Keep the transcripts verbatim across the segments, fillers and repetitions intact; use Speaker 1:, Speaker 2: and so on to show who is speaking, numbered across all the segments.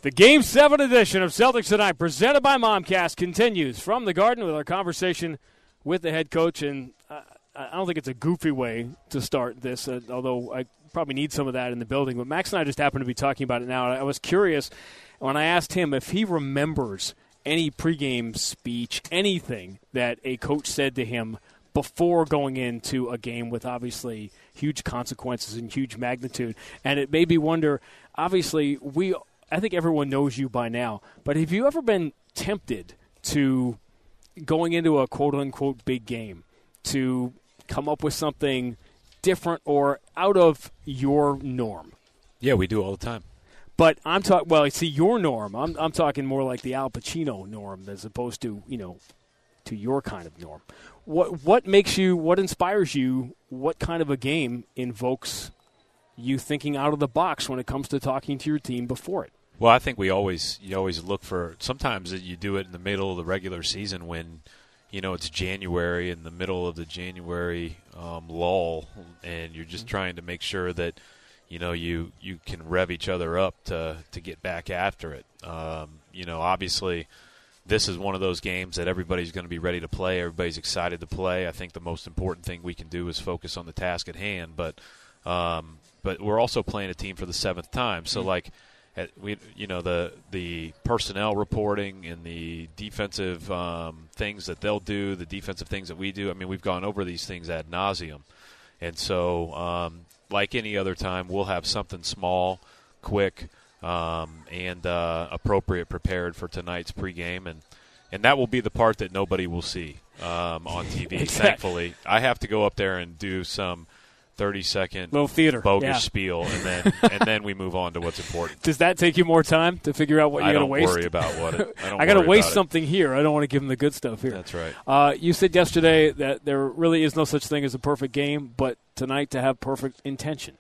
Speaker 1: The Game seven edition of Celtics Tonight, presented by Momcast, continues from the Garden with our conversation with the head coach. And uh, I don't think it's a goofy way to start this, uh, although I probably need some of that in the building. But Max and I just happen to be talking about it now. I was curious when I asked him if he remembers any pregame speech, anything that a coach said to him before going into a game with obviously huge consequences and huge magnitude. And it made me wonder, obviously, we – I think everyone knows you by now, but have you ever been tempted to, going into a quote-unquote big game, to come up with something different or out of your norm?
Speaker 2: Yeah, we do all the time.
Speaker 1: But I'm talking, well, I see your norm. I'm I'm talking more like the Al Pacino norm as opposed to, you know, to your kind of norm. What what makes you, what inspires you, what kind of a game invokes you thinking out of the box when it comes to talking to your team before it?
Speaker 2: Well, I think we always you always look for – sometimes you do it in the middle of the regular season when, you know, it's January, in the middle of the January um, lull, and you're just trying to make sure that, you know, you, you can rev each other up to, to get back after it. Um, you know, obviously this is one of those games that everybody's going to be ready to play. Everybody's excited to play. I think the most important thing we can do is focus on the task at hand. But, um, but we're also playing a team for the seventh time. So, like – We, you know, the the personnel reporting and the defensive um, things that they'll do, the defensive things that we do. I mean, we've gone over these things ad nauseum. And so, um, like any other time, we'll have something small, quick, um, and uh, appropriate prepared for tonight's pregame. And, and that will be the part that nobody will see um, on T V, thankfully. I have to go up there and do some – thirty-second
Speaker 1: little theater,
Speaker 2: bogus
Speaker 1: yeah.
Speaker 2: spiel, and then and then we move on to what's important.
Speaker 1: Does that take you more time to figure out what you're going to waste?
Speaker 2: I don't worry about what it, I don't
Speaker 1: I got to
Speaker 2: worry
Speaker 1: waste
Speaker 2: about
Speaker 1: something
Speaker 2: it.
Speaker 1: here. I don't want to give them the good stuff here.
Speaker 2: That's right.
Speaker 1: Uh, you said yesterday that there really is no such thing as a perfect game, but tonight to have perfect intention.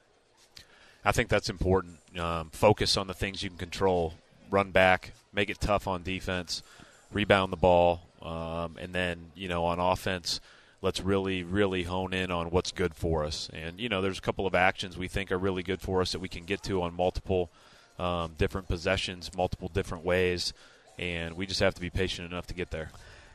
Speaker 2: I think that's important. Um, focus on the things you can control. Run back, make it tough on defense, rebound the ball, um, and then, you know, on offense, let's really, really hone in on what's good for us. And, you know, there's a couple of actions we think are really good for us that we can get to on multiple um, different possessions, multiple different ways, and we just have to be patient enough to get there.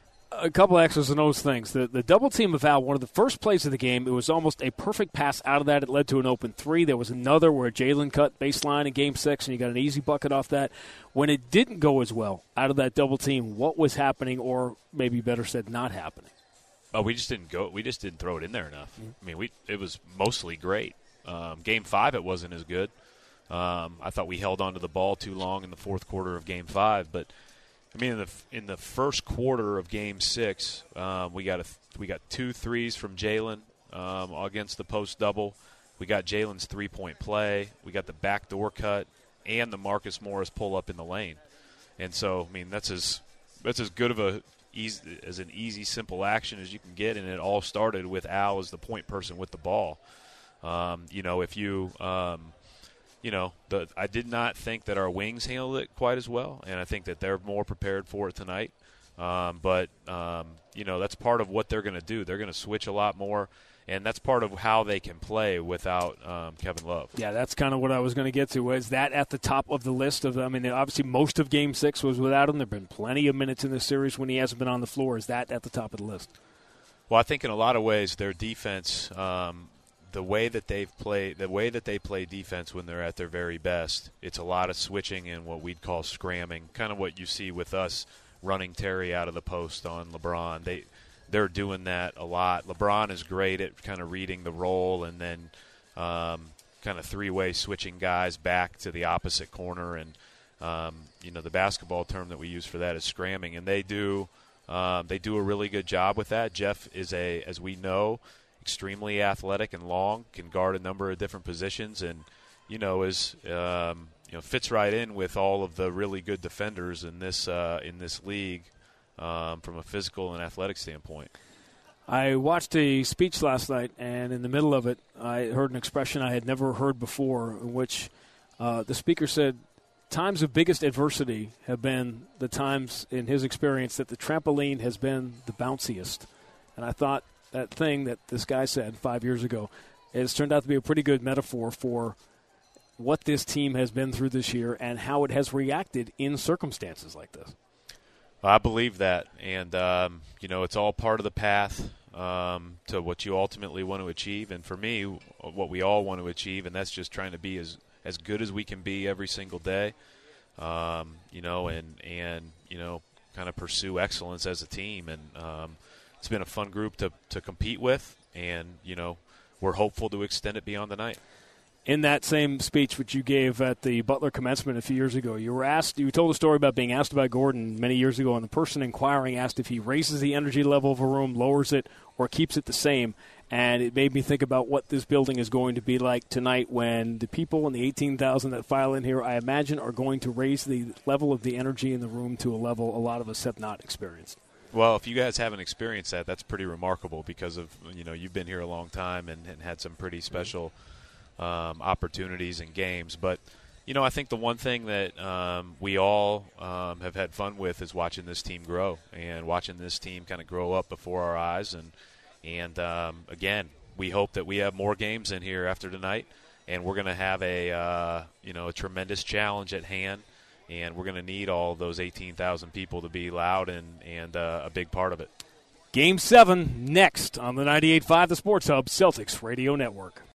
Speaker 1: A couple of X's and O's things. The, the double team of Al, one of the first plays of the game, it was almost a perfect pass out of that. It led to an open three. There was another where Jalen cut baseline in game six, and you got an easy bucket off that. When it didn't go as well out of that double team, what was happening, or maybe better said, not happening?
Speaker 2: Oh, we just didn't go. We just didn't throw it in there enough. Mm-hmm. I mean, we it was mostly great. Um, game five, it wasn't as good. Um, I thought we held onto the ball too long in the fourth quarter of game five. But I mean, in the in the first quarter of game six, um, we got a we got two threes from Jalen um, against the post double. We got Jalen's three point play. We got the backdoor cut and the Marcus Morris pull up in the lane. And so, I mean, that's as that's as good of a Easy, as an easy, simple action as you can get, and it all started with Al as the point person with the ball. Um, you know, if you, um, you know, the, I did not think that our wings handled it quite as well, and I think that they're more prepared for it tonight. Um, but, um, you know, that's part of what they're going to do. They're going to switch a lot more, and that's part of how they can play without um, Kevin Love.
Speaker 1: Yeah, that's kind of what I was going to get to. Was that at the top of the list of, I mean, obviously most of Game six was without him. There have been plenty of minutes in this series when he hasn't been on the floor. Is that at the top of the list?
Speaker 2: Well, I think in a lot of ways their defense, um, the way that they've played, the way that they play defense when they're at their very best, it's a lot of switching and what we'd call scramming, kind of what you see with us running Terry out of the post on LeBron. They They're doing that a lot. LeBron is great at kind of reading the role and then um, kind of three-way switching guys back to the opposite corner. And, um, you know, the basketball term that we use for that is scramming. And they do um, they do a really good job with that. Jeff is, a, as we know, extremely athletic and long, can guard a number of different positions, and, you know, is um, you know fits right in with all of the really good defenders in this uh, in this league. Um, from a physical and athletic standpoint.
Speaker 1: I watched a speech last night, and in the middle of it, I heard an expression I had never heard before, in which uh, the speaker said, times of biggest adversity have been the times in his experience that the trampoline has been the bounciest. And I thought that thing that this guy said five years ago has turned out to be a pretty good metaphor for what this team has been through this year and how it has reacted in circumstances like this.
Speaker 2: I believe that, and um, you know, it's all part of the path um, to what you ultimately want to achieve. And for me, what we all want to achieve, and that's just trying to be as as good as we can be every single day. Um, you know, and and you know, kind of pursue excellence as a team. And um, it's been a fun group to to compete with, and you know, we're hopeful to extend it beyond the night.
Speaker 1: In that same speech which you gave at the Butler commencement a few years ago, you were asked, you told a story about being asked about Gordon many years ago, and the person inquiring asked if he raises the energy level of a room, lowers it, or keeps it the same. And it made me think about what this building is going to be like tonight when the people and the eighteen thousand that file in here, I imagine, are going to raise the level of the energy in the room to a level a lot of us have not experienced.
Speaker 2: Well, if you guys haven't experienced that, that's pretty remarkable because of, you know, you've been here a long time and, and had some pretty special Um, opportunities and games. But, you know, I think the one thing that um, we all um, have had fun with is watching this team grow and watching this team kind of grow up before our eyes. And, and um, again, we hope that we have more games in here after tonight, and we're going to have a, uh, you know, a tremendous challenge at hand, and we're going to need all those eighteen thousand people to be loud and, and uh, a big part of it.
Speaker 1: Game seven next on the ninety-eight point five The Sports Hub Celtics Radio Network.